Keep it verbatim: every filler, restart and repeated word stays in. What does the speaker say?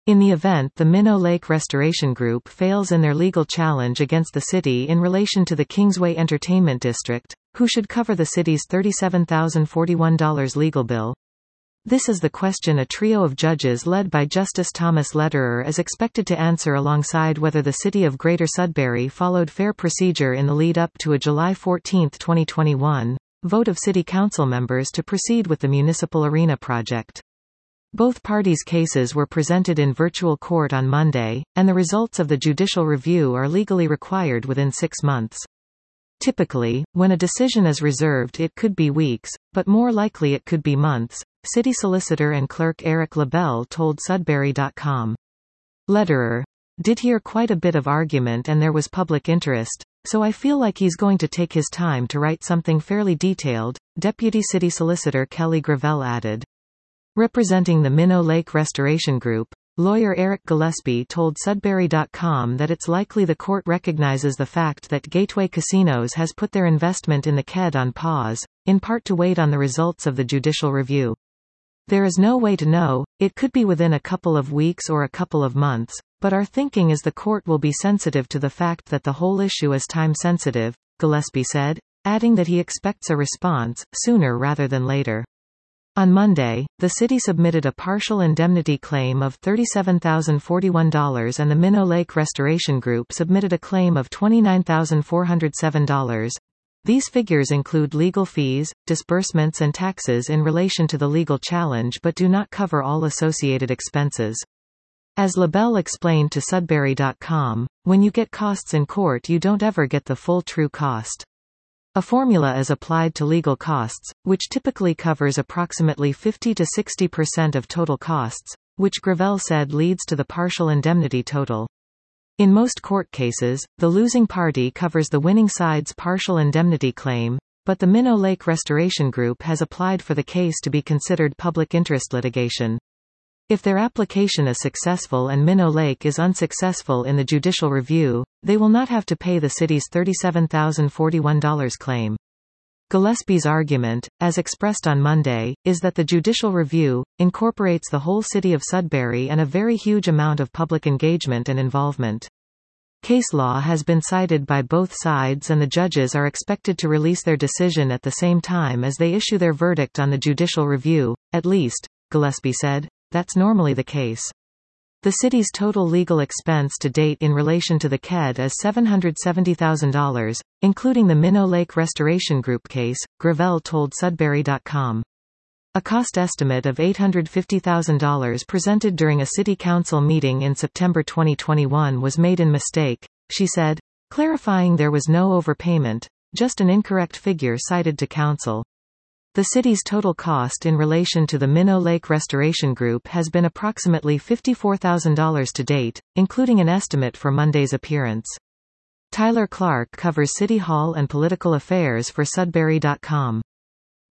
In the event the Minnow Lake Restoration Group fails in their legal challenge against the city in relation to the Kingsway Entertainment District, who should cover the city's thirty-seven thousand forty-one dollars legal bill? This is the question a trio of judges led by Justice Thomas Lederer is expected to answer, alongside whether the city of Greater Sudbury followed fair procedure in the lead-up to a July fourteenth twenty twenty-one, vote of city council members to proceed with the municipal arena project. Both parties' cases were presented in virtual court on Monday, and the results of the judicial review are legally required within six months. Typically, when a decision is reserved, it could be weeks, but more likely it could be months, City Solicitor and Clerk Eric LaBelle told Sudbury dot com. Lederer did hear quite a bit of argument and there was public interest, so I feel like he's going to take his time to write something fairly detailed, Deputy City Solicitor Kelly Gravel added. Representing the Minnow Lake Restoration Group, lawyer Eric Gillespie told Sudbury dot com that it's likely the court recognizes the fact that Gateway Casinos has put their investment in the K E D on pause, in part to wait on the results of the judicial review. There is no way to know, it could be within a couple of weeks or a couple of months, but our thinking is the court will be sensitive to the fact that the whole issue is time-sensitive, Gillespie said, adding that he expects a response, sooner rather than later. On Monday, the city submitted a partial indemnity claim of thirty-seven thousand forty-one dollars and the Minnow Lake Restoration Group submitted a claim of twenty-nine thousand four hundred seven dollars. These figures include legal fees, disbursements and taxes in relation to the legal challenge but do not cover all associated expenses. As LaBelle explained to Sudbury dot com, when you get costs in court you don't ever get the full true cost. A formula is applied to legal costs, which typically covers approximately fifty to sixty percent of total costs, which Gravel said leads to the partial indemnity total. In most court cases, the losing party covers the winning side's partial indemnity claim, but the Minnow Lake Restoration Group has applied for the case to be considered public interest litigation. If their application is successful and Minnow Lake is unsuccessful in the judicial review, they will not have to pay the city's thirty-seven thousand forty-one dollars claim. Gillespie's argument, as expressed on Monday, is that the judicial review incorporates the whole city of Sudbury and a very huge amount of public engagement and involvement. Case law has been cited by both sides and the judges are expected to release their decision at the same time as they issue their verdict on the judicial review, at least, Gillespie said. That's normally the case. The city's total legal expense to date in relation to the K E D is seven hundred seventy thousand dollars, including the Minnow Lake Restoration Group case, Gravel told Sudbury dot com. A cost estimate of eight hundred fifty thousand dollars presented during a city council meeting in September twenty twenty-one was made in mistake, she said, clarifying there was no overpayment, just an incorrect figure cited to council. The city's total cost in relation to the Minnow Lake Restoration Group has been approximately fifty-four thousand dollars to date, including an estimate for Monday's appearance. Tyler Clark covers City Hall and political affairs for Sudbury dot com.